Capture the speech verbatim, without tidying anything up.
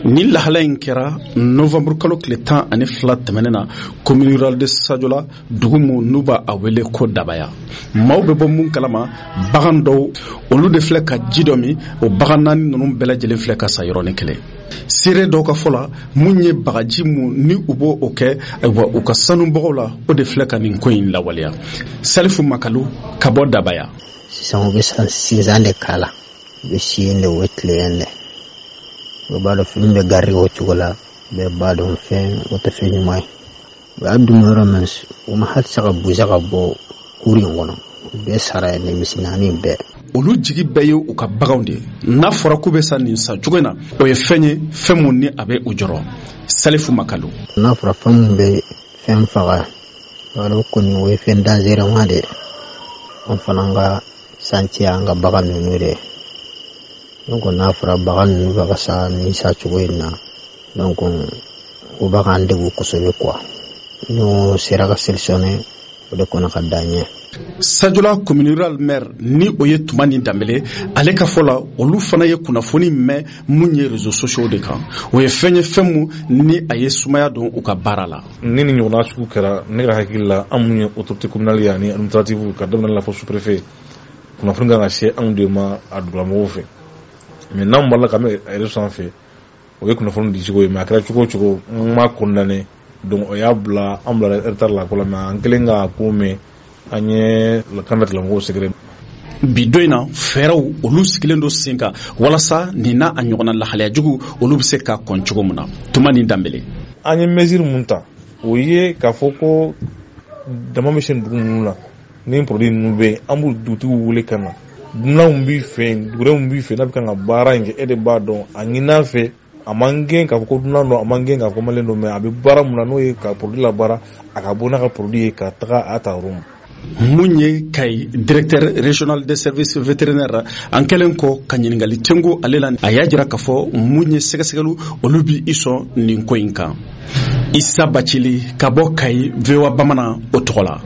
ni lahala in kɛra novembre kalo tile tan ani fila tɛmɛnen na commune rurale de Sadiola dugu mun n'u b'a a wele ko Dabaya. Maaw bɛ bɔ mun kalama bagan dɔw olu de filɛ ka ji dɔ min o bagan naani ninnu bɛɛ lajɛlen filɛ ka sa yɔrɔnin kelen. Seere dɔw ka fɔ la mun ye bagaji mun ni u b'o o kɛ wa u ka sanubagaw la o de filɛ ka nin ko in lawaleya. Salifu Makalu ka bɔ Dabaya. Sisan u bɛ san six ans de k'a la u bɛ si yen de o ye tileyen de u b'a dɔn fɛn bɛ gari o cogo la bɛɛ b'a dɔn fɛn o tɛ fɛn ɲuman ye u y'a dun yɔrɔ min u ma hali se ka busa ka bɔ kuru in kɔnɔ u bɛɛ sara yen misi naani bɛɛ. Olu jigi bɛɛ ye u ka baganw de n'a fɔra k'u bɛ sa nin sa cogo in na o ye fɛn ye fɛn mun ni a bɛ u jɔrɔ. Salifu Makalu. N'a fɔra fɛn mun bɛ fɛn faga wala kɔni o ye fɛn dangereux de an fana ka santi an ka bagan ninnu de donc n'a fɔra bagan ninnu bɛ ka sa nin sa cogo in na donc o b'a kan degun kosɛbɛ quoi n'o sera ka solutionner o de kɔnɔ ka d'an ye. Sadiola commune rurale maire ni o ye tuma ni danbele ale ka fɔ la olu fana ye kunnafoni mɛn mun ye réseaux sociaux de kan o ye fɛn ye fɛn mun ni a ye sumaya don u ka baara la. Ni ni ɲɔgɔnna sugu kɛra ne ka hakili la an mun ye autorité communale ani administrative ka daminɛ la fɔ sous-préfet kunnafoni kan ka se anw de ma a dugulamɔgɔw fɛ mais n'anw b'a la ka mɛn réseau sanfɛ o ye kunnafoni di cogo ye mais a kɛra cogo o cogo n ma condamné donc o y'a bila an bila retard la ko la mais an kelen ka ko mɛn an ye kan bɛ tigilamɔgɔw sɛgɛrɛ. Bi don in na fɛɛrɛw olu sigilen don sen kan walasa nin n'a a ɲɔgɔnna lahalaya jugu olu bɛ se ka kɔn cogo min na tuma ni danbele. An ye mesure mun ta o ye k'a fɔ ko dama bɛ se dugu ninnu la ni produit ninnu bɛ yen an b'u dugutigiw wele ka na dunanw b'i fɛ yen dugudenw b'i fɛ n'a bɛ kan ka baara in kɛ e de b'a dɔn a ɲin'a fɛ a man gɛn k'a fɔ ko dunan don a man gɛn k'a fɔ malen don mais a bɛ baara mun na n'o ye ka produit la baara a ka bɔ n'a ka produit ye ka taga a ta yɔrɔ ma. Mun ye Kayi directeur régional des services vétérinaires an kɛlen kɔ ka ɲininkali tengo ale la a y'a jira k'a fɔ mun ye sɛgɛsɛgɛlu olu bi i sɔn nin ko in kan. Isa Bacili ka bɔ Kayi V O A Bamanan o tɔgɔ la.